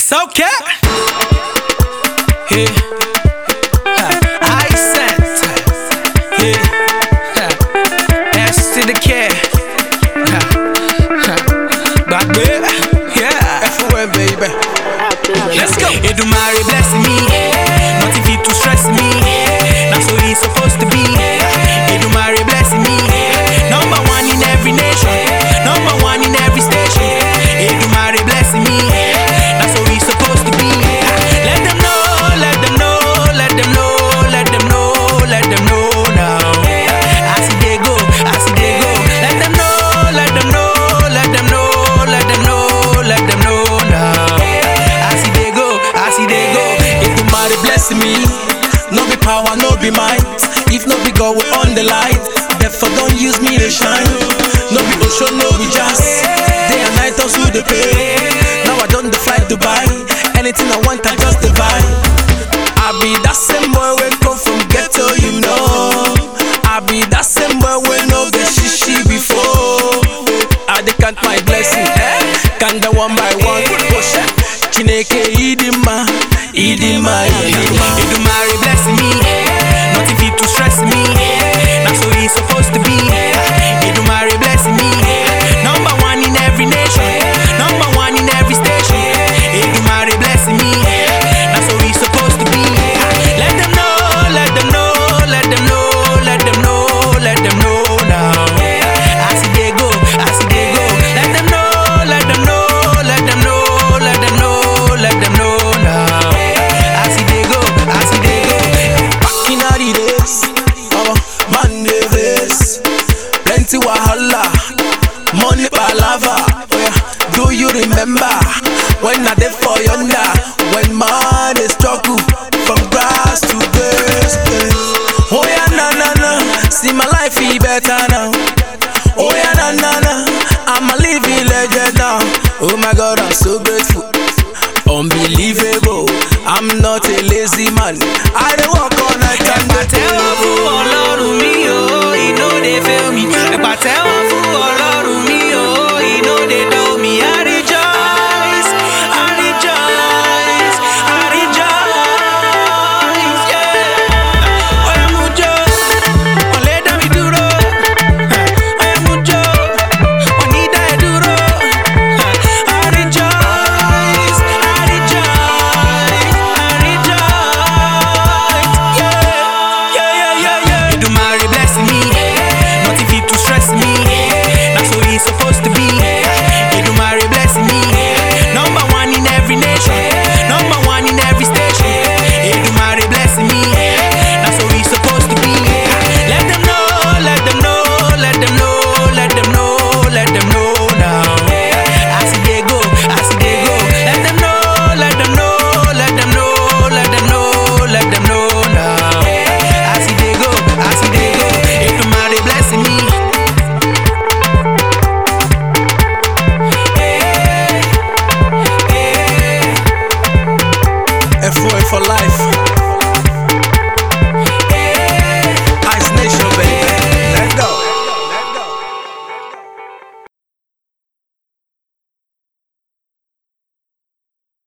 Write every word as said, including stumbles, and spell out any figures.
So cat, yeah, I sent, yeah, S to the cat, but baby, yeah, F O N baby. Let's go. Edumare bless me, nothing fit to stress me. That's how it's supposed to be. Edumare bless me, number one in every nation, number one in every station. Edumare bless me, that's how it's supposed to be. Let them know, let them know, let them know, let them know, let them know now. I see they go, I see they go. Let them know, let them know, let them know, let them know, let them know now. I see they go, I see they go. Edumare bless me, no be power, no be might. If no be God, we on the light. Therefore don't use me to shine. No be ocean, no be jazz. Day and night also the pay. Now I don't the fly Dubai. Anything I want, I just divide. I be that same boy we come from ghetto, you know. I be that same boy we know the shishi before. I dey count my blessing, eh? Count them one by one. Push it. Chineke idima, idima, idima. Edumare bless me, nothing fit to stress me. That's how it's supposed to be. Edumare bless me, number one in every nation, number one in every station. Edumare bless me, that's how it's supposed to be. Let them know, let them know, let them know, let them know, let them know now. I see they go, I see they go. Let them know, let them know, let them know, let them know, let them know now. I see they go, I see they go. Back in the days, oh, man dey vex. Plenty wahala, money palava. Oh yeah, do you remember when I dey for yonder? When man dey struggle from grass to grace. eh. Oh yeah, na na na, see my life be better now. Oh yeah, na na na, I'm a living legend now. Oh my God, I'm so grateful. Unbelievable, I'm not a lazy man. I dey work all night and Ẹ̀pà tẹ́wọ́ fún Ọlọ́run mi o, he no dey fail me. Ẹ̀pà tẹ́wọ́ fún Ọlọ́run mi o, he no dey dull me. I dey